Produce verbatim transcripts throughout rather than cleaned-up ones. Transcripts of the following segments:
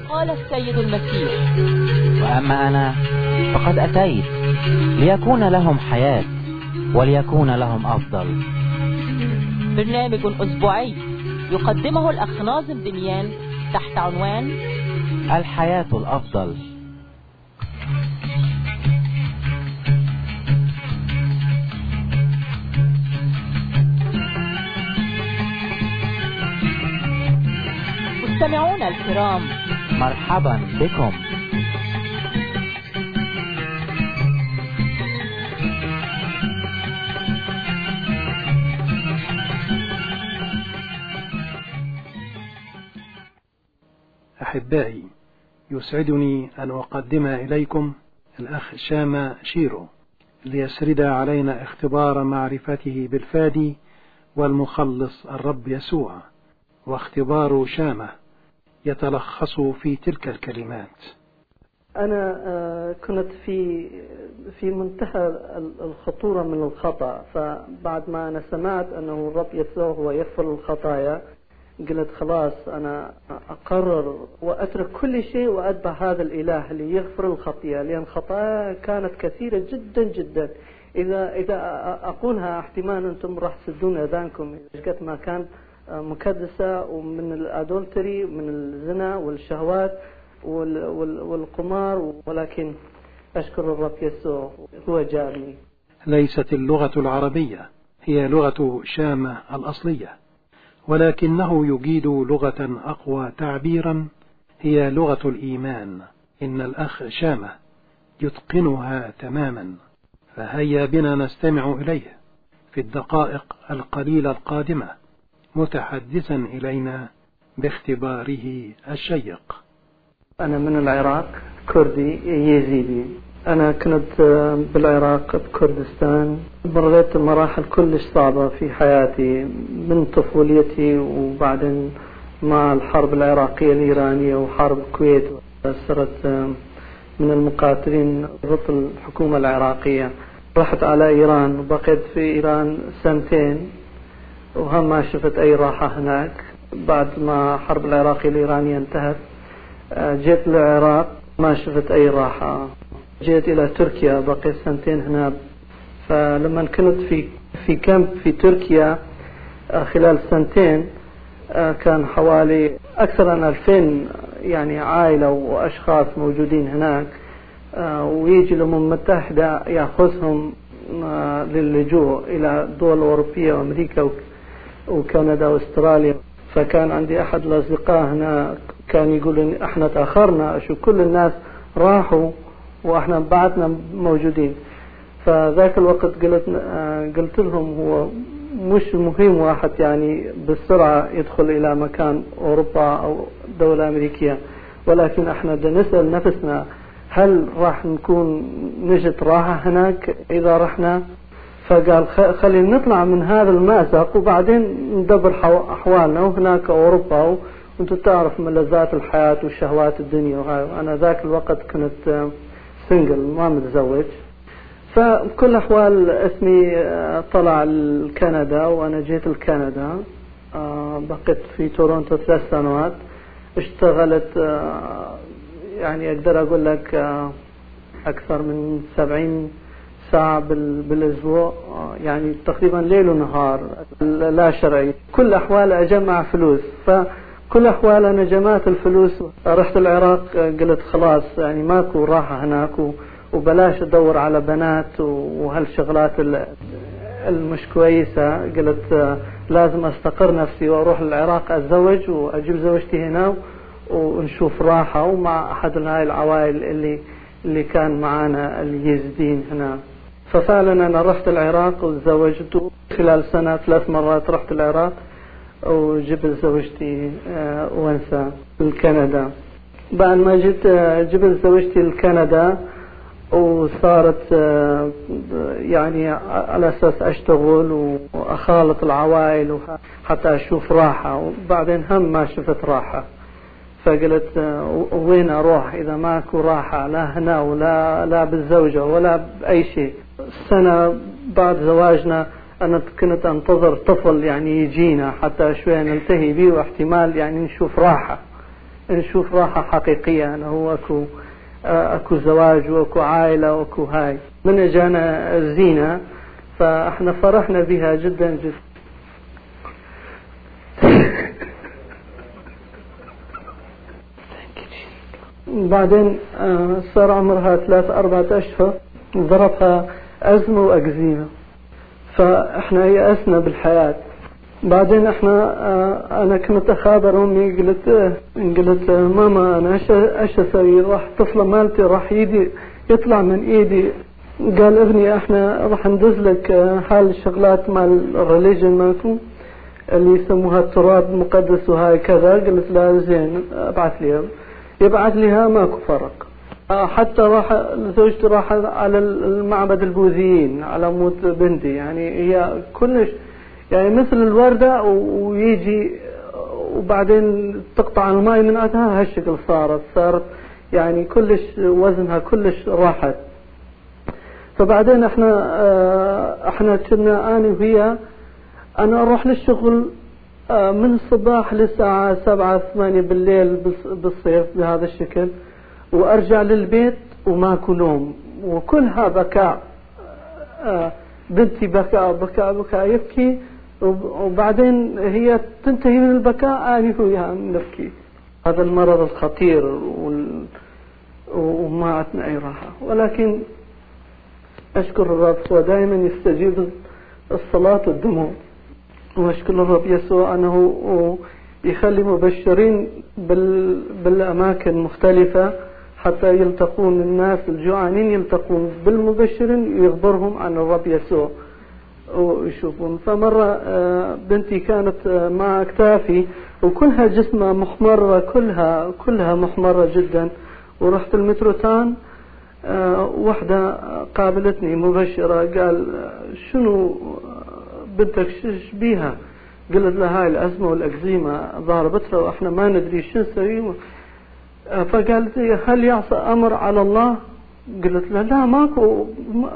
قال السيد المسيح: وأما أنا فقد أتيت ليكون لهم حياة وليكون لهم أفضل. برنامج أسبوعي يقدمه الأخ ناظم دميان تحت عنوان الحياة الأفضل. مستمعونا الكرام، مرحبا بكم. أحبائي، يسعدني أن أقدم إليكم الأخ شامة شيرو ليسرد علينا اختبار معرفته بالفادي والمخلص الرب يسوع. واختبار شامة يتلخص في تلك الكلمات: أنا كنت في في منتهى الخطورة من الخطأ، فبعد ما أنا سمعت أنه الرب يسوع هو يغفر الخطايا قلت خلاص أنا أقرر وأترك كل شيء وأتبع هذا الإله اللي يغفر الخطيئة، لأن الخطايا كانت كثيرة جدا جدا. إذا إذا أقولها احتمال أنتم راح تسدون أذانكم، قد ما كان مكدسة، ومن الأدولتري، من الزنا والشهوات والقمار، ولكن أشكر الرب يسوع هو جابني. ليست اللغة العربية هي لغة شامة الأصلية، ولكنه يجيد لغة أقوى تعبيرا هي لغة الإيمان. إن الأخ شامة يتقنها تماما، فهيا بنا نستمع إليه في الدقائق القليلة القادمة متحدثا إلينا باختباره الشيق. أنا من العراق، كردي يزيدي. أنا كنت بالعراق بكردستان، مريت مراحل كلش صعبة في حياتي من طفولتي، وبعدين مع الحرب العراقية الإيرانية وحرب الكويت صرت من المقاتلين ضد الحكومة العراقية. رحت على إيران وبقيت في إيران سنتين، وهم ما شفت أي راحة هناك. بعد ما حرب العراقية الإيرانية انتهت جيت للعراق، ما شفت أي راحة. جيت إلى تركيا، بقيت سنتين هنا. فلما كنت في في كامب في تركيا خلال سنتين، كان حوالي أكثر من ألفين يعني عائلة وأشخاص موجودين هناك، ويجي الأمم المتحدة يأخذهم للجوء إلى الدول الأوروبية وأمريكا وكندا وأستراليا. فكان عندي أحد الأصدقاء هنا كان يقول إن إحنا تأخرنا، شو كل الناس راحوا وإحنا بعدنا موجودين. فذاك الوقت قلت قلت لهم هو مش مهم واحد يعني بالسرعة يدخل إلى مكان أوروبا أو دولة أمريكية، ولكن إحنا نسأل نفسنا هل راح نكون نجد راحة هناك إذا رحنا؟ فقال خلينا نطلع من هذا المأزق وبعدين ندبر أحوالنا، وهناك أوروبا وانتو تعرف ملذات الحياة وشهوات الدنيا. وهاي أنا ذاك الوقت كنت سنجل ما متزوج. فبكل الأحوال اسمي طلع لكندا، وأنا جيت لكندا، بقيت في تورونتو ثلاث سنوات. اشتغلت يعني أقدر أقول لك أكثر من سبعين ساعة بالأسبوع، يعني تقريبا ليل ونهار لا شرعي. كل أحوال أجمع فلوس، فكل أحوال أنا جمعت الفلوس. رحت العراق، قلت خلاص يعني ماكو راحة هناك، وبلاش أدور على بنات وهالشغلات المش كويسة. قلت لازم أستقر نفسي وأروح للعراق أتزوج وأجيب زوجتي هنا ونشوف راحة، ومع أحد هاي العوائل اللي اللي كان معانا اليزيدين هنا. ففعلا أنا رحت العراق وتزوجت خلال سنة ثلاث مرات. رحت العراق وجبت زوجتي وانسى لكندا. بعد ما جيت جبت زوجتي لكندا، وصارت يعني على أساس أشتغل وأخالط العوائل حتى أشوف راحة، وبعدين هم ما شفت راحة. فقلت وين أروح إذا ماكو راحة لا هنا ولا لا بالزوجة ولا بأي شيء. سنة بعد زواجنا أنا كنت أنتظر طفل يعني يجينا حتى شوية نلتهي به، واحتمال يعني نشوف راحة. نشوف راحة حقيقية، أنا هو أكو أكو زواج وأكو عائلة وأكو هاي. من أجانا الزينة فإحنا فرحنا بها جدا جدا. بعدين صار عمرها ثلاث أربعة أشهر ضربها أزمة وأكزيمة، فإحنا يأسنا بالحياة. بعدين إحنا أنا كنت أخابر أمي، قلت قلت ماما أنا إيش إيش أسوي؟ راح طفلة مالتي راح يدي يطلع من إيدي. قال ابني إحنا راح ندز لك هاي الشغلات مال الريليجن مالكم اللي يسموها التراب المقدس وهاي كذا. قلت لا زين ابعث لي، يبعث لها ماكو فرق. حتى راح زوجتي راح على المعبد البوذيين على موت بنتي، يعني هي كلش يعني مثل الوردة ويجي وبعدين تقطع الماء من عندها هالشكل. صارت صارت يعني كلش وزنها كلش راحت. فبعدين احنا احنا كنا انا وهي انا اروح للشغل من الصباح للساعة سبعة ثمانية بالليل بالصيف بهذا الشكل، وارجع للبيت وماكو نوم وكلها بكاء. بنتي بكاء بكاء بكاء يبكي، وبعدين هي تنتهي من البكاء أنا وياها نبكي. هذا المرض الخطير وما عندنا أي راحة. ولكن أشكر الرب، هو دائما يستجيب الصلاة والدموع. وأشكر الرب يسوع أنه يخلي مبشرين بالأماكن مختلفة حتى يلتقون الناس الجوعانين، يلتقون بالمبشرين ويخبرهم عن الرب يسوع ويشوفون. فمرة بنتي كانت مع أكتافي وكلها جسمها محمرة، كلها كلها محمرة جدا. ورحت المتروتان، واحدة قابلتني مبشرة، قال شنو بنتك شش بيها؟ قلت لها هاي الأزمة والأكزيمة ضاربتها وإحنا ما ندري شو نسوي. فقالت لي هل يعصى أمر على الله؟ قلت لها لا ماكو.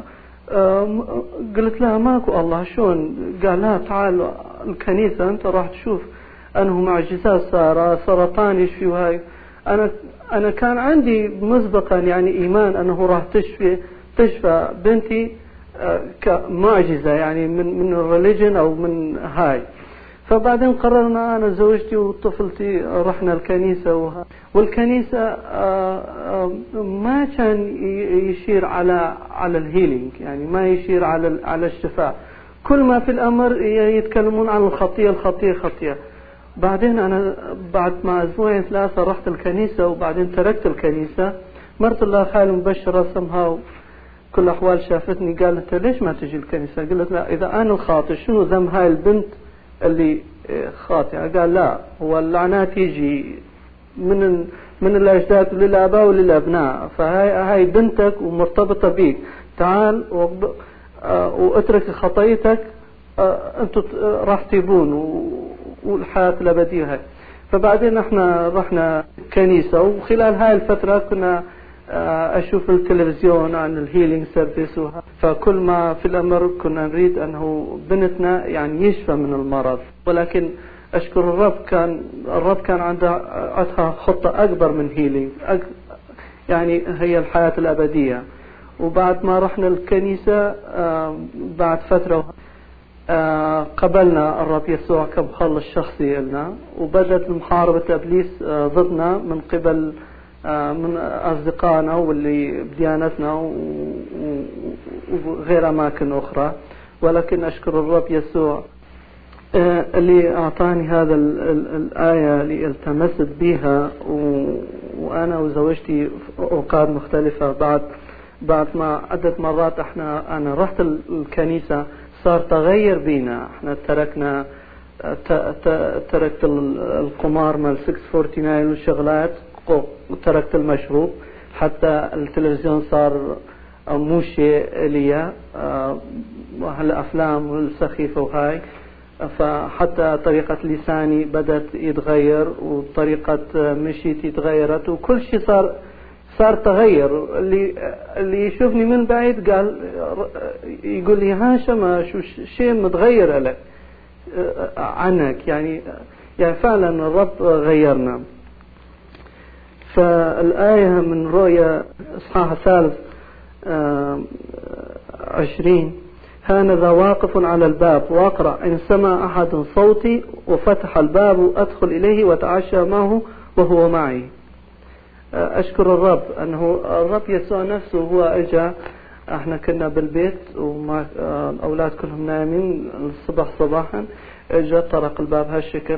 قلت لها ماكو الله شلون؟ قال لا تعال الكنيسة أنت راح تشوف أنه معجزات صار سرطان يشفي. وهاي أنا أنا كان عندي مسبقا يعني إيمان أنه راح تشفي تشفى بنتي كمعجزة يعني من من الريليجن أو من هاي. فبعدين قررنا أنا زوجتي وطفلتي رحنا الكنيسة، والكنيسة ما كان يشير على على الهيلينج، يعني ما يشير على على الشفاء. كل ما في الأمر يتكلمون عن الخطية الخطية خطية. بعدين أنا بعد ما أسبوعين ثلاثة رحت الكنيسة وبعدين تركت الكنيسة. مرت الله خالي مبشرة سمها كل أحوال شافتني قالت ليش ما تجي الكنيسة؟ قلت لا إذا أنا الخاطئ شنو ذنب هاي البنت اللي خاطئة؟ قال لا هو اللعنات يجي من من الأجداد للآباء وللأبناء، فهاي هاي بنتك ومرتبطة بيك، تعال واترك خطيتك أنتوا راح تبون والحياة الأبدية هاي. فبعدين احنا رحنا كنيسة، وخلال هاي الفترة كنا أشوف التلفزيون عن الهيلينج سيرفيس، فكل ما في الأمر كنا نريد أنه بنتنا يعني يشفى من المرض. ولكن أشكر الرب كان الرب كان عنده عندها خطة أكبر من هيلينج، يعني هي الحياة الأبدية. وبعد ما رحنا الكنيسة بعد فترة قبلنا الرب يسوع كمخلص شخصي لنا، وبدأت محاربة إبليس ضدنا من قبل من أصدقائنا واللي بديانتنا وغير أماكن أخرى. ولكن أشكر الرب يسوع اللي أعطاني هذا الآية اللي التمست بها، وأنا وزوجتي أوقات مختلفة. بعد بعد ما عدة مرات احنا أنا رحت الكنيسة صار تغير بينا. احنا تركنا تركت القمار مال ستة تسعة تسعة والشغلات، وتركت المشروب، حتى التلفزيون صار مو شيء لي، هالأفلام والسخيفة وهاي. فحتى طريقة لساني بدأت يتغير وطريقة مشيتي تغيرت وكل شيء صار صار تغير. اللي اللي يشوفني من بعيد قال يقول لي هاشم شو شيء متغير لك عنك، يعني يعني فعلا الرب غيرنا. فالآية من رؤيا إصحاح الثالث عشرين: هانذا واقف على الباب وأقرأ، إن سمع أحد صوتي وفتح الباب أدخل إليه وتعشى معه وهو معي. أشكر الرب أنه الرب يسوع نفسه هو إجا. احنا كنا بالبيت ومع الأولاد كلهم نايمين الصبح صباحا، إجا طرق الباب هالشكل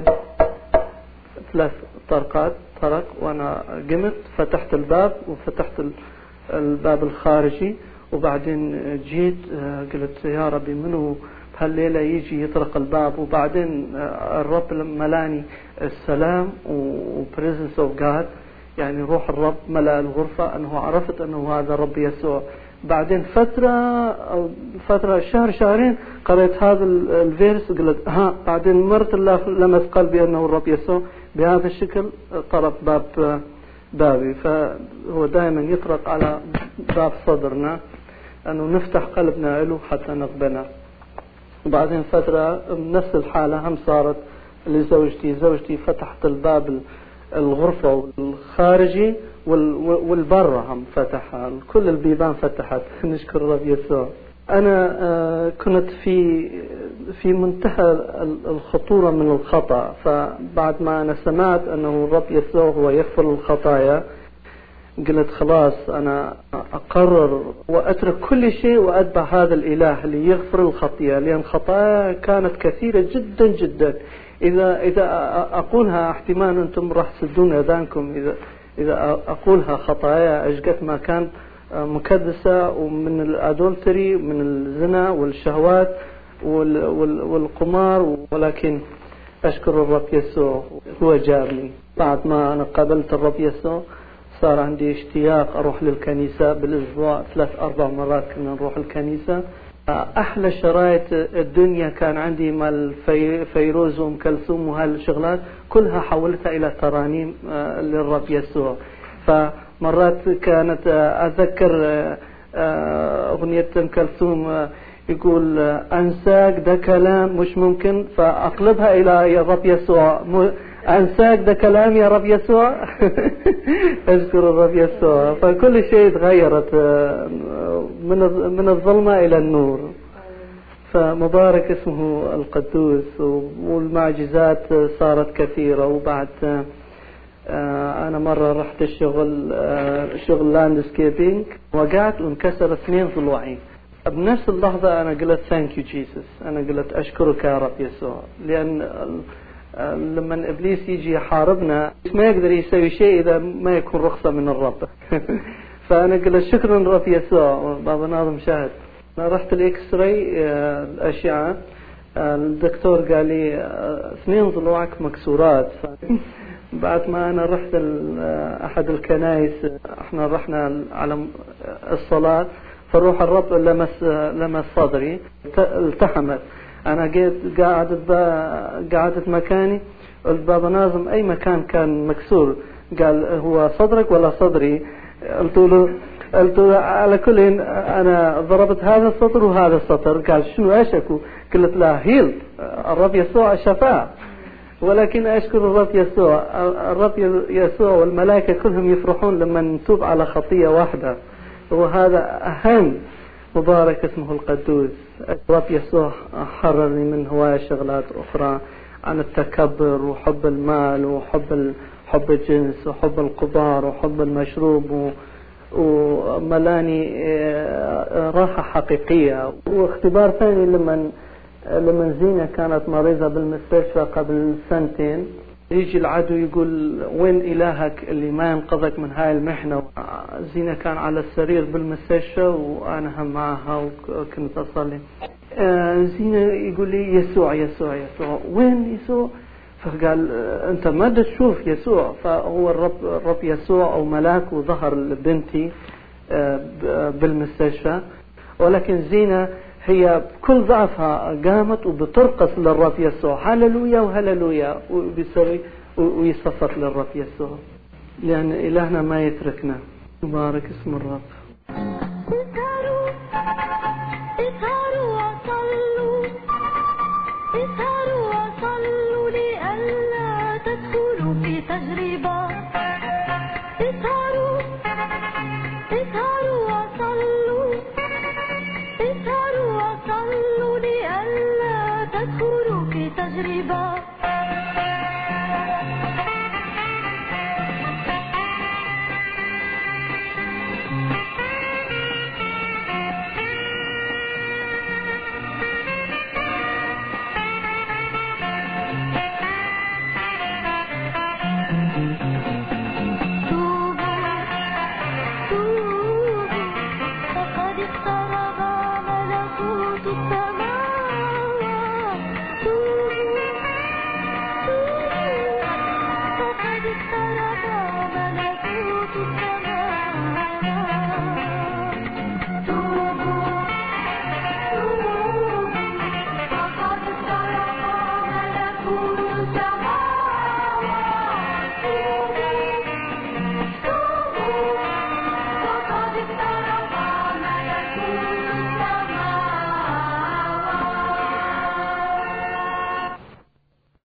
ثلاث طرقات طرق، وأنا قمت فتحت الباب وفتحت الباب الخارجي، وبعدين جيت قلت يا ربي منو بهالليلة يجي يطرق الباب. وبعدين الرب لما لاني السلام وبريزنس اوف جاد، يعني روح الرب ملأ الغرفة، أنه عرفت أنه هذا الرب يسوع. بعدين فترة أو فترة شهر شهرين قرأت هذا الفيرس وقلت ها. بعدين مرت الله لمس قلبي أنه الرب يسوع بهذا الشكل طرق باب بابي. فهو دائما يطرق على باب صدرنا أنه نفتح قلبنا له حتى نقبله. وبعدين فترة نفس الحالة هم صارت لزوجتي. زوجتي فتحت الباب الغرفة الخارجي والبرة هم فتحها، كل البيبان فتحت. نشكر الرب يسوع. أنا كنت في في منتهى الخطورة من الخطأ، فبعد ما أنا سمعت أنه الرب يسوع هو يغفر الخطايا قلت خلاص أنا أقرر وأترك كل شيء وأتبع هذا الإله اللي يغفر الخطيئة، لأن الخطايا كانت كثيرة جدا جدا. إذا إذا أقولها احتمال أنتم راح تسدون أذانكم إذا إذا أقولها خطايا أشقت ما كان مكدسة، ومن الأدولتري ومن الزنا والشهوات والقمار. ولكن أشكر الرب يسوع هو جابني. بعد ما أنا قابلت الرب يسوع صار عندي اشتياق أروح للكنيسة بالأسبوع ثلاث أربع مرات كنا نروح الكنيسة. أحلى شرايط الدنيا كان عندي مال فيروز وأم كلثوم وهالشغلات كلها حولتها إلى ترانيم للرب يسوع. فمرات كانت أذكر أغنية أم كلثوم يقول أنساك ده كلام مش ممكن، فأقلبها إلى يا رب يسوع أنساك ده كلام يا رب يسوع. أشكر الرب يسوع. فكل شيء تغيرت من من الظلمة إلى النور. فمبارك اسمه القدوس. والمعجزات صارت كثيرة. وبعد أنا مرة رحت الشغل شغل لاندسكيبينج، وقعت وانكسر اثنين ضلوعي. بنفس اللحظة أنا قلت ثانك يو جيسس، أنا قلت أشكرك يا رب يسوع، لأن لما إبليس يجي يحاربنا ما يقدر يسوي شيء إذا ما يكون رخصة من الرب. فأنا قلت شكرا للرب يسوع. بابا ناظم شاهد. أنا رحت الإكس راي الأشعة، الدكتور قال لي اثنين ضلوعك مكسورات. بعد ما أنا رحت أحد الكنائس، احنا رحنا على الصلاة، فروح الرب لمس لمس صدري التحمت. أنا قعدت قعدت قعدت مكاني. قلت بابا ناظم أي مكان كان مكسور؟ قال هو صدرك ولا صدري؟ قلت له قلت له على كل أنا ضربت هذا السطر وهذا السطر. قال شنو أشكو؟ قلت لا هيل الرب يسوع شفاه. ولكن أشكر الرب يسوع. الرب يسوع والملائكة كلهم يفرحون لما نتوب على خطية واحدة، وهذا أهم. مبارك اسمه القدوس. الرب يسوع حررني من هواية شغلات أخرى، عن التكبر وحب المال وحب حب الجنس وحب القمار وحب المشروب، وملاني راحة حقيقية. واختبار ثاني لما لما زينة كانت مريضة بالمستشفى قبل سنتين، يجي العدو يقول وين إلهك اللي ما ينقذك من هاي المحنة. زينة كان على السرير بالمستشفى وأنا هم معها وكنت أصلي. زينة يقول لي يسوع يسوع يسوع. وين يسوع؟ فقال أنت ما تشوف يسوع. فهو الرب الرب يسوع أو ملاك وظهر لبنتي بالمستشفى. ولكن زينة هي بكل ضعفها قامت وبترقص للرب يسوع، هللويا وهللويا، وبيسوي ويصفق للرب يسوع، لأن إلهنا ما يتركنا. مبارك اسم الرب. اسهروا اسهروا وصلوا اسهروا وصلوا لئلا تدخلوا في تجربة. اسهروا